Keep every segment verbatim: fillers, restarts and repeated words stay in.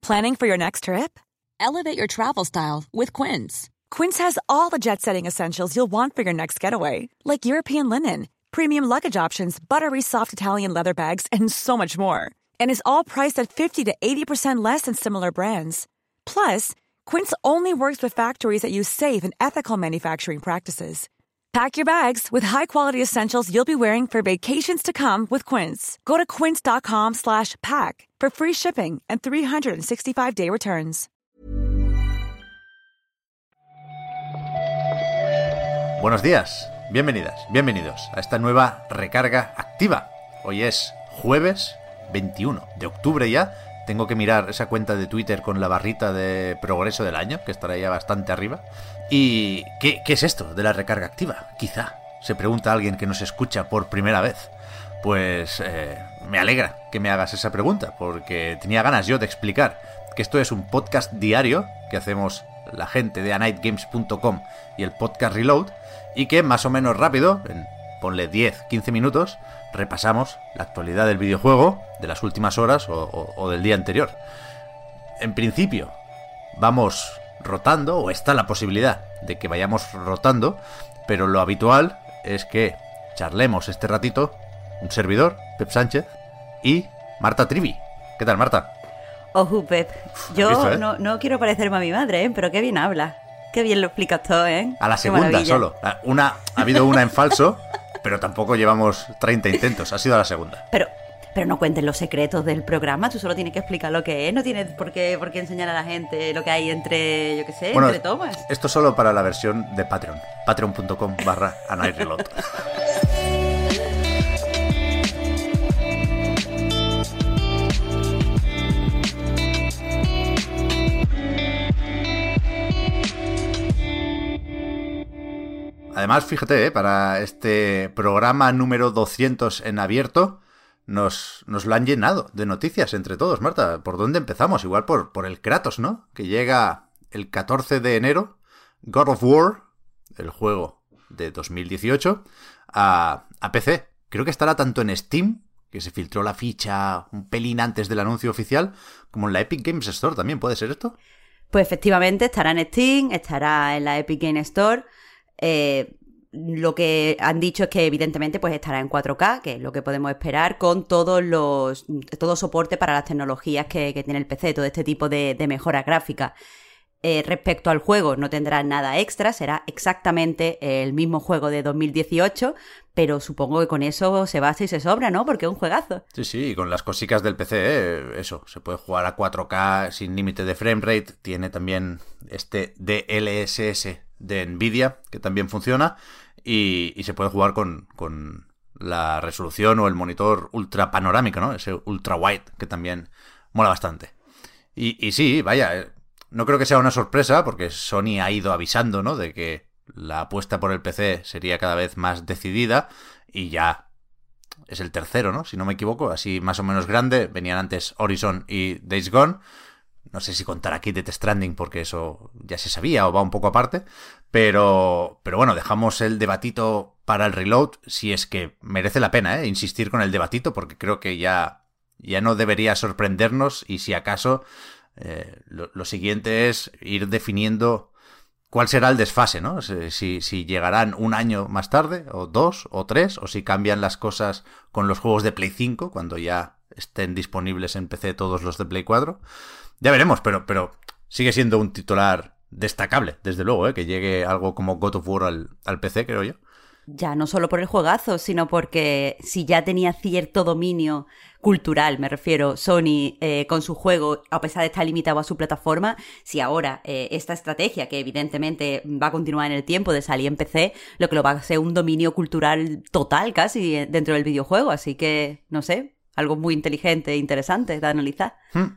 Planning for your next trip? Elevate your travel style with Quince. Quince has all the jet-setting essentials you'll want for your next getaway, like European linen, premium luggage options, buttery soft Italian leather bags, and so much more. And is all priced at fifty to eighty percent less than similar brands. Plus, Quince only works with factories that use safe and ethical manufacturing practices. Pack your bags with high-quality essentials you'll be wearing for vacations to come with Quince. Go to quince.com slash pack for free shipping and three sixty-five day returns. Buenos días, bienvenidas, bienvenidos a esta nueva recarga activa. Hoy es jueves veintiuno de octubre ya. Tengo que mirar esa cuenta de Twitter con la barrita de progreso del año, que estará ya bastante arriba. ¿Y qué, qué es esto de la recarga activa? Quizá se pregunta alguien que nos escucha por primera vez. Pues eh, me alegra que me hagas esa pregunta, porque tenía ganas yo de explicar que esto es un podcast diario que hacemos la gente de a night games punto com y el podcast Reload, y que más o menos rápido, en ponle diez a quince minutos, repasamos la actualidad del videojuego de las últimas horas o, o, o del día anterior. En principio, vamos rotando, o está la posibilidad de que vayamos rotando, pero lo habitual es que charlemos este ratito un servidor, Pep Sánchez, y Marta Trivi. ¿Qué tal, Marta? Ojo, Pep. Yo visto, eh? no, no quiero parecerme a mi madre, ¿eh? Pero qué bien habla. Qué bien lo explicas todo, ¿eh? A la Qué segunda maravilla. solo. Una, ha habido una en falso, pero tampoco llevamos treinta intentos. Ha sido a la segunda. Pero, pero no cuentes los secretos del programa. Tú solo tienes que explicar lo que es. No tienes por qué, por qué enseñar a la gente lo que hay entre, yo qué sé, Bueno, entre tomas. esto solo para la versión de Patreon. Patreon punto com barra a night reload. Además, fíjate, ¿eh? Para este programa número doscientos en abierto, nos, nos lo han llenado de noticias entre todos. Marta, ¿por dónde empezamos? Igual por, por el Kratos, ¿no? Que llega el catorce de enero, God of War, el juego de dos mil dieciocho, a, a P C. Creo que estará tanto en Steam, que se filtró la ficha un pelín antes del anuncio oficial, como en la Epic Games Store también. ¿Puede ser esto? Pues efectivamente estará en Steam, estará en la Epic Game Store. Eh, lo que han dicho es que evidentemente pues estará en cuatro K, que es lo que podemos esperar, con todos los todo soporte para las tecnologías que, que tiene el P C, todo este tipo de, de mejoras gráficas. Eh, respecto al juego, no tendrá nada extra, será exactamente el mismo juego de dos mil dieciocho, pero supongo que con eso se basta y se sobra, ¿no? Porque es un juegazo. Sí, sí, y con las cosicas del P C, eh, eso, se puede jugar a cuatro K sin límite de framerate, tiene también este D L S S de Nvidia, que también funciona, y, y se puede jugar con, con la resolución o el monitor ultra panorámico, ¿no? Ese ultra wide, que también mola bastante. Y, y sí, vaya, eh, no creo que sea una sorpresa, porque Sony ha ido avisando, ¿no? De que la apuesta por el P C sería cada vez más decidida, y ya es el tercero, ¿no? Si no me equivoco, así más o menos grande. Venían antes Horizon y Days Gone. No sé si contar aquí Death Stranding, porque eso ya se sabía o va un poco aparte. Pero, pero bueno, dejamos el debatito para el Reload, si es que merece la pena, ¿eh? Insistir con el debatito, porque creo que ya, ya no debería sorprendernos, y si acaso eh, lo, lo siguiente es ir definiendo cuál será el desfase, ¿no? Si, si llegarán un año más tarde, o dos, o tres, o si cambian las cosas con los juegos de Play cinco, cuando ya estén disponibles en P C todos los de Play cuatro. Ya veremos, pero, pero sigue siendo un titular destacable, desde luego, ¿eh? Que llegue algo como God of War al, al P C, creo yo. Ya no solo por el juegazo, sino porque si ya tenía cierto dominio cultural, me refiero, Sony eh, con su juego, a pesar de estar limitado a su plataforma, si ahora eh, esta estrategia, que evidentemente va a continuar en el tiempo de salir en P C, lo que lo va a ser un dominio cultural total casi dentro del videojuego, así que, no sé, algo muy inteligente e interesante de analizar. Hmm.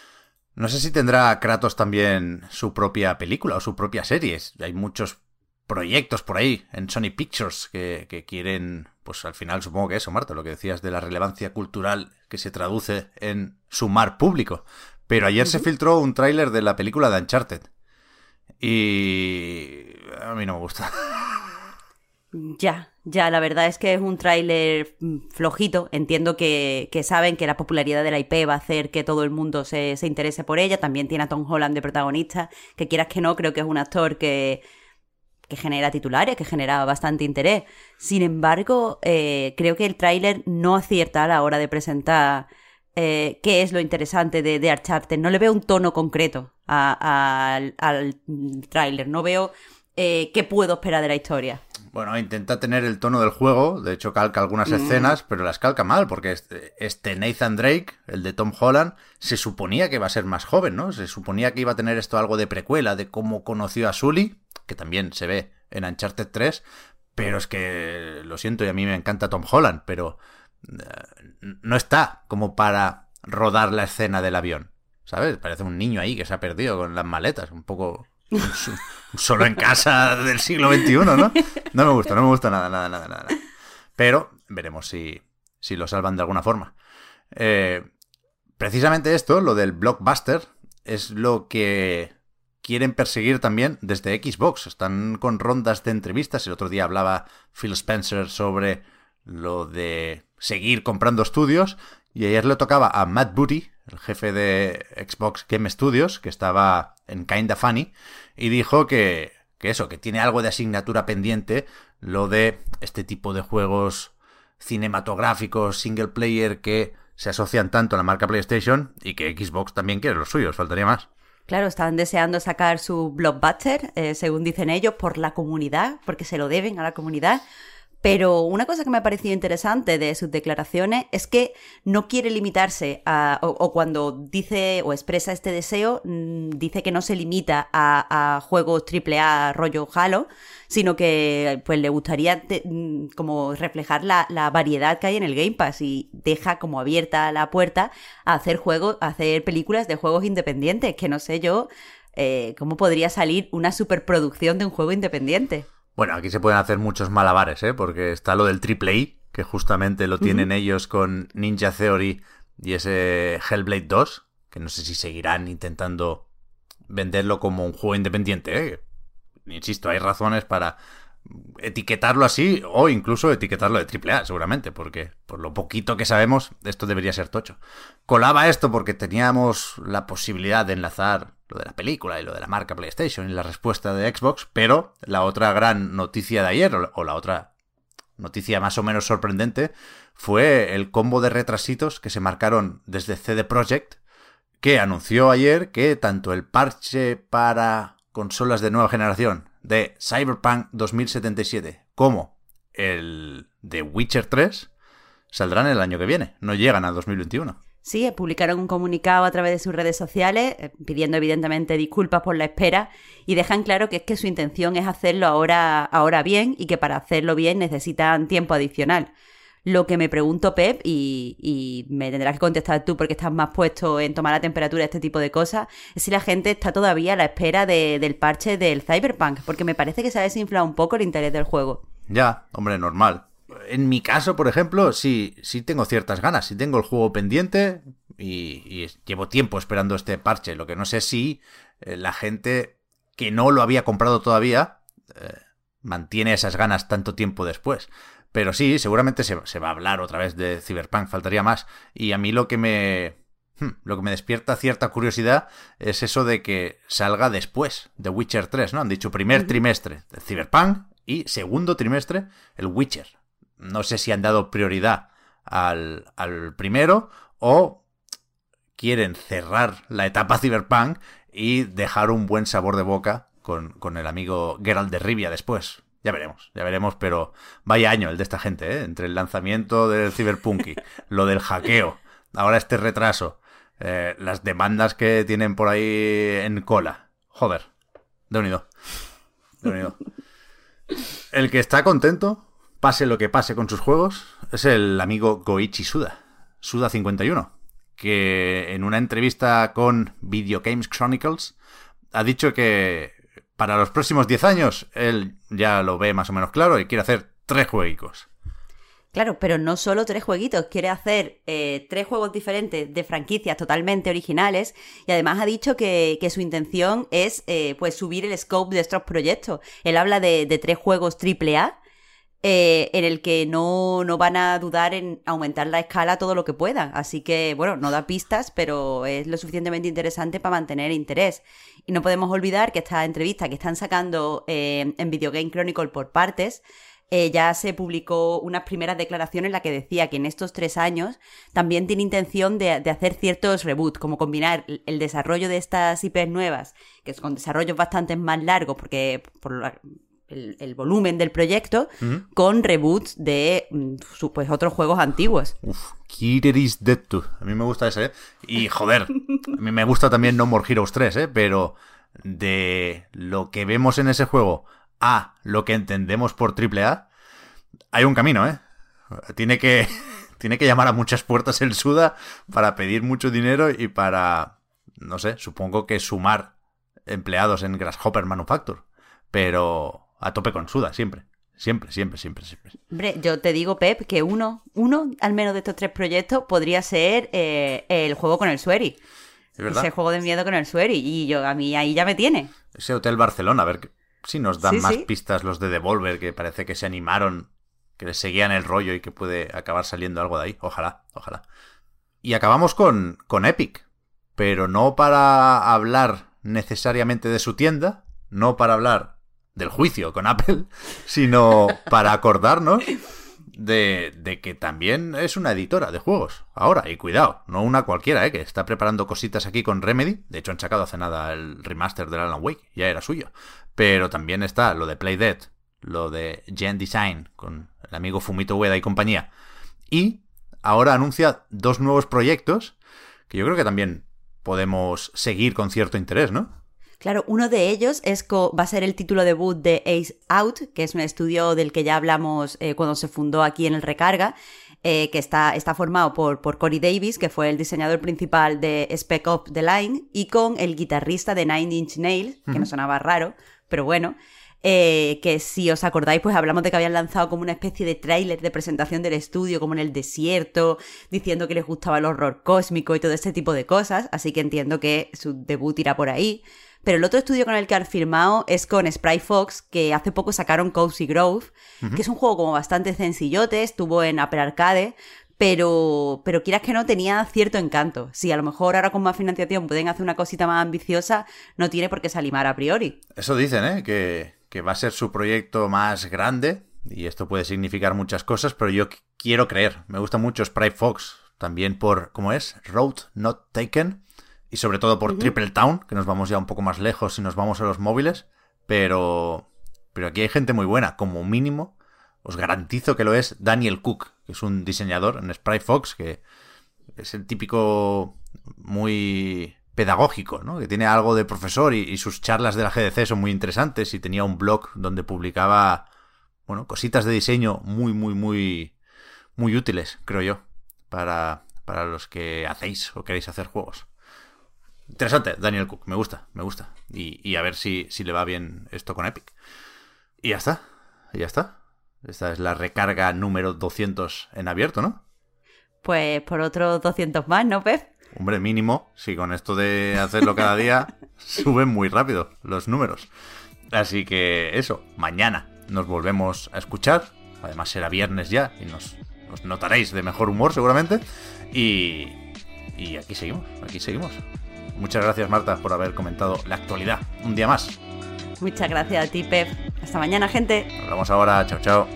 No sé si tendrá Kratos también su propia película o su propia serie. Hay muchos proyectos por ahí en Sony Pictures que, que quieren, pues al final supongo que eso, Marta, lo que decías de la relevancia cultural que se traduce en sumar público. Pero ayer uh-huh. se filtró un tráiler de la película de Uncharted y a mí no me gusta. Ya, ya, la verdad es que es un tráiler flojito. Entiendo que, que saben que la popularidad de la I P va a hacer que todo el mundo se, se interese por ella. También tiene a Tom Holland de protagonista, que quieras que no, creo que es un actor que, que genera titulares, que genera bastante interés. Sin embargo, eh, creo que el tráiler no acierta a la hora de presentar eh, qué es lo interesante de, de Uncharted. No le veo un tono concreto a, a, al, al tráiler, no veo eh, qué puedo esperar de la historia. Bueno, intenta tener el tono del juego, de hecho calca algunas mm. escenas, pero las calca mal, porque este, este Nathan Drake, el de Tom Holland, se suponía que iba a ser más joven, ¿no? Se suponía que iba a tener esto algo de precuela, de cómo conoció a Sully, que también se ve en Uncharted tres, pero es que, lo siento, y a mí me encanta Tom Holland, pero uh, no está como para rodar la escena del avión, ¿sabes? Parece un niño ahí que se ha perdido con las maletas, un poco... solo en casa del siglo veintiuno, ¿no? No me gusta, no me gusta nada, nada, nada, nada. Pero veremos si, si lo salvan de alguna forma. Eh, precisamente esto, lo del blockbuster, es lo que quieren perseguir también desde Xbox. Están con rondas de entrevistas. El otro día hablaba Phil Spencer sobre lo de seguir comprando estudios. Y ayer le tocaba a Matt Booty, el jefe de Xbox Game Studios, que estaba en Kinda Funny, y dijo que, que eso, que tiene algo de asignatura pendiente, lo de este tipo de juegos cinematográficos, single player, que se asocian tanto a la marca PlayStation, y que Xbox también quiere los suyos, faltaría más. Claro, están deseando sacar su blockbuster, eh, según dicen ellos, por la comunidad, porque se lo deben a la comunidad. Pero una cosa que me ha parecido interesante de sus declaraciones es que no quiere limitarse a, o, o cuando dice o expresa este deseo, mmm, dice que no se limita a, a juegos triple A rollo Halo, sino que pues le gustaría de, mmm, como reflejar la, la variedad que hay en el Game Pass y deja como abierta la puerta a hacer juegos, a hacer películas de juegos independientes, que no sé yo eh, cómo podría salir una superproducción de un juego independiente. Bueno, aquí se pueden hacer muchos malabares, ¿eh? Porque está lo del triple A, que justamente lo tienen uh-huh. ellos con Ninja Theory y ese Hellblade dos, que no sé si seguirán intentando venderlo como un juego independiente, ¿eh? Insisto, hay razones para etiquetarlo así o incluso etiquetarlo de triple A, seguramente, porque por lo poquito que sabemos, esto debería ser tocho. Colaba esto porque teníamos la posibilidad de enlazar lo de la película y lo de la marca PlayStation y la respuesta de Xbox, pero la otra gran noticia de ayer, o la otra noticia más o menos sorprendente, fue el combo de retrasitos que se marcaron desde C D Projekt, que anunció ayer que tanto el parche para consolas de nueva generación de Cyberpunk dos mil setenta y siete como el de Witcher tres saldrán el año que viene, no llegan a dos mil veintiuno. Sí, publicaron un comunicado a través de sus redes sociales pidiendo evidentemente disculpas por la espera y dejan claro que es que su intención es hacerlo ahora, ahora bien y que para hacerlo bien necesitan tiempo adicional. Lo que me pregunto, Pep, y, y me tendrás que contestar tú porque estás más puesto en tomar la temperatura de este tipo de cosas, es si la gente está todavía a la espera de, del parche del Cyberpunk, porque me parece que se ha desinflado un poco el interés del juego. Ya, hombre, normal. En mi caso, por ejemplo, sí, sí tengo ciertas ganas, sí tengo el juego pendiente y, y llevo tiempo esperando este parche. Lo que no sé si eh, la gente que no lo había comprado todavía eh, mantiene esas ganas tanto tiempo después. Pero sí, seguramente se, se va a hablar otra vez de Cyberpunk, faltaría más. Y a mí lo que me lo que me despierta cierta curiosidad es eso de que salga después de Witcher tres, ¿no? Han dicho primer uh-huh. trimestre de Cyberpunk y segundo trimestre el Witcher. No sé si han dado prioridad al, al primero o quieren cerrar la etapa Cyberpunk y dejar un buen sabor de boca con, con el amigo Geralt de Rivia después. Ya veremos, ya veremos, pero vaya año el de esta gente, ¿eh? Entre el lanzamiento del Cyberpunk, lo del hackeo, ahora este retraso, eh, las demandas que tienen por ahí en cola. Joder, de unido, de unido. El que está contento, pase lo que pase con sus juegos, es el amigo Goichi Suda, Suda cincuenta y uno, que en una entrevista con Video Games Chronicles ha dicho que para los próximos diez años él ya lo ve más o menos claro y quiere hacer tres jueguicos. Claro, pero no solo tres jueguitos, quiere hacer eh, tres juegos diferentes de franquicias totalmente originales y además ha dicho que, que su intención es eh, pues subir el scope de estos proyectos. Él habla de, de tres juegos triple A eh, en el que no, no van a dudar en aumentar la escala todo lo que puedan. Así que, bueno, no da pistas, pero es lo suficientemente interesante para mantener interés. Y no podemos olvidar que esta entrevista que están sacando eh, en Video Game Chronicle por partes, eh, ya se publicó unas primeras declaraciones en las que decía que en estos tres años también tiene intención de, de hacer ciertos reboots, como combinar el desarrollo de estas I Pes nuevas, que son desarrollos bastante más largos porque por la, el, el volumen del proyecto, uh-huh. con reboots de pues, otros juegos antiguos. Uf, Killer is Dead two. A mí me gusta ese, ¿eh? Y joder, a mí me gusta también No More Heroes tres, ¿eh? Pero de lo que vemos en ese juego a lo que entendemos por triple A, hay un camino, ¿eh? Tiene que, tiene que llamar a muchas puertas el Suda para pedir mucho dinero y para, no sé, supongo que sumar empleados en Grasshopper Manufacture. Pero a tope con Suda, siempre. Siempre, siempre, siempre, siempre. Hombre, yo te digo, Pep, que uno, uno al menos de estos tres proyectos podría ser eh, el juego con el Sueri. ¿Es verdad? Ese juego de miedo con el Sueri. Y yo, a mí ahí ya me tiene. Ese Hotel Barcelona, a ver si nos dan sí, más sí. pistas los de Devolver, que parece que se animaron, que les seguían el rollo y que puede acabar saliendo algo de ahí. Ojalá, ojalá. Y acabamos con, con Epic, pero no para hablar necesariamente de su tienda, no para hablar del juicio con Apple, sino para acordarnos de, de que también es una editora de juegos. Ahora, y cuidado, no una cualquiera, ¿eh? Que está preparando cositas aquí con Remedy. De hecho, han sacado hace nada el remaster del Alan Wake, ya era suyo. Pero también está lo de Playdead, lo de Gen Design, con el amigo Fumito Ueda y compañía. Y ahora anuncia dos nuevos proyectos que yo creo que también podemos seguir con cierto interés, ¿no? Claro, uno de ellos es co- va a ser el título debut de Ace Out, que es un estudio del que ya hablamos eh, cuando se fundó aquí en el Recarga, eh, que está, está formado por, por Corey Davis, que fue el diseñador principal de Spec Ops The Line, y con el guitarrista de Nine Inch Nails, que uh-huh. no sonaba raro, pero bueno, eh, que si os acordáis, pues hablamos de que habían lanzado como una especie de tráiler de presentación del estudio, como en el desierto, diciendo que les gustaba el horror cósmico y todo este tipo de cosas, así que entiendo que su debut irá por ahí. Pero el otro estudio con el que han firmado es con Sprite Fox, que hace poco sacaron Cozy Grove, uh-huh. que es un juego como bastante sencillote, estuvo en Apple Arcade, pero, pero quieras que no, tenía cierto encanto. Si a lo mejor ahora con más financiación pueden hacer una cosita más ambiciosa, no tiene por qué salir mal a priori. Eso dicen, ¿eh? Que, que va a ser su proyecto más grande, y esto puede significar muchas cosas, pero yo quiero creer. Me gusta mucho Sprite Fox, también por, ¿cómo es? Road Not Taken. Y sobre todo por uh-huh. Triple Town, que nos vamos ya un poco más lejos y nos vamos a los móviles. Pero pero aquí hay gente muy buena. Como mínimo, os garantizo que lo es Daniel Cook, que es un diseñador en Sprite Fox, que es el típico muy pedagógico, ¿no? Que tiene algo de profesor y, y sus charlas de la G D C son muy interesantes. Y tenía un blog donde publicaba, bueno, cositas de diseño muy, muy, muy, muy útiles, creo yo, para, para los que hacéis o queréis hacer juegos. Interesante, Daniel Cook, me gusta, me gusta. Y, y a ver si, si le va bien esto con Epic. Y ya está, y ya está. Esta es la recarga número doscientos en abierto, ¿no? Pues por otros doscientos más, ¿no, Pep? Hombre, mínimo, si con esto de hacerlo cada día suben muy rápido los números. Así que eso, mañana nos volvemos a escuchar. Además será viernes ya y nos, nos notaréis de mejor humor seguramente. Y, y aquí seguimos, aquí seguimos. Muchas gracias, Marta, por haber comentado la actualidad un día más. Muchas gracias a ti, Pep. Hasta mañana, gente. Nos vemos ahora. Chao, chao.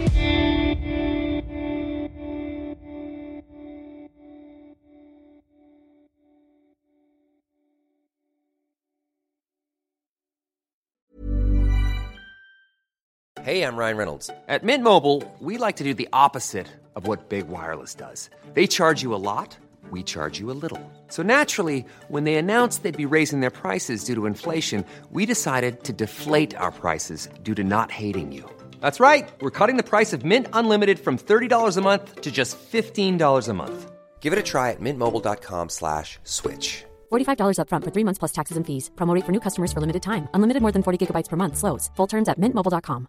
Hey, I'm Ryan Reynolds. At Mint Mobile, we like to do the opposite of what Big Wireless does. They charge you a lot. We charge you a little. So naturally, when they announced they'd be raising their prices due to inflation, we decided to deflate our prices due to not hating you. That's right. We're cutting the price of Mint Unlimited from thirty dollars a month to just fifteen dollars a month. Give it a try at mintmobile.com slash switch. forty-five dollars up front for three months plus taxes and fees. Promo rate for new customers for limited time. Unlimited more than forty gigabytes per month. Slows full terms at mint mobile dot com.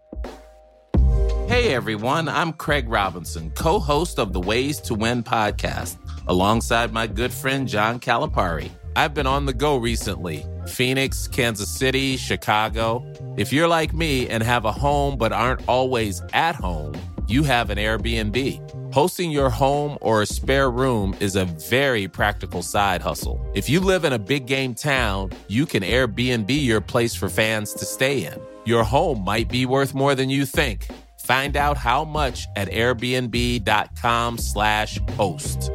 Hey, everyone. I'm Craig Robinson, co-host of the Ways to Win podcast, alongside my good friend John Calipari. I've been on the go recently. Phoenix, Kansas City, Chicago. If you're like me and have a home but aren't always at home, you have an Airbnb. Hosting your home or a spare room is a very practical side hustle. If you live in a big game town, you can Airbnb your place for fans to stay in. Your home might be worth more than you think. Find out how much at airbnb.com slash host.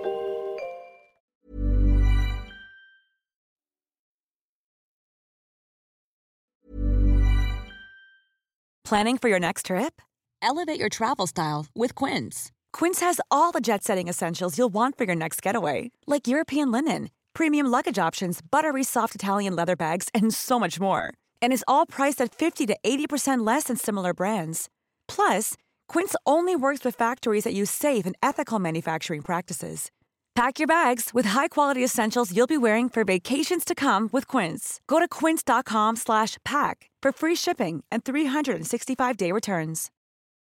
Planning for your next trip? Elevate your travel style with Quince. Quince has all the jet-setting essentials you'll want for your next getaway, like European linen, premium luggage options, buttery soft Italian leather bags, and so much more. And is all priced at fifty to eighty percent less than similar brands. Plus, Quince only works with factories that use safe and ethical manufacturing practices. Pack your bags with high-quality essentials you'll be wearing for vacations to come with Quince. Go to quince.com slash pack for free shipping and three sixty-five day returns.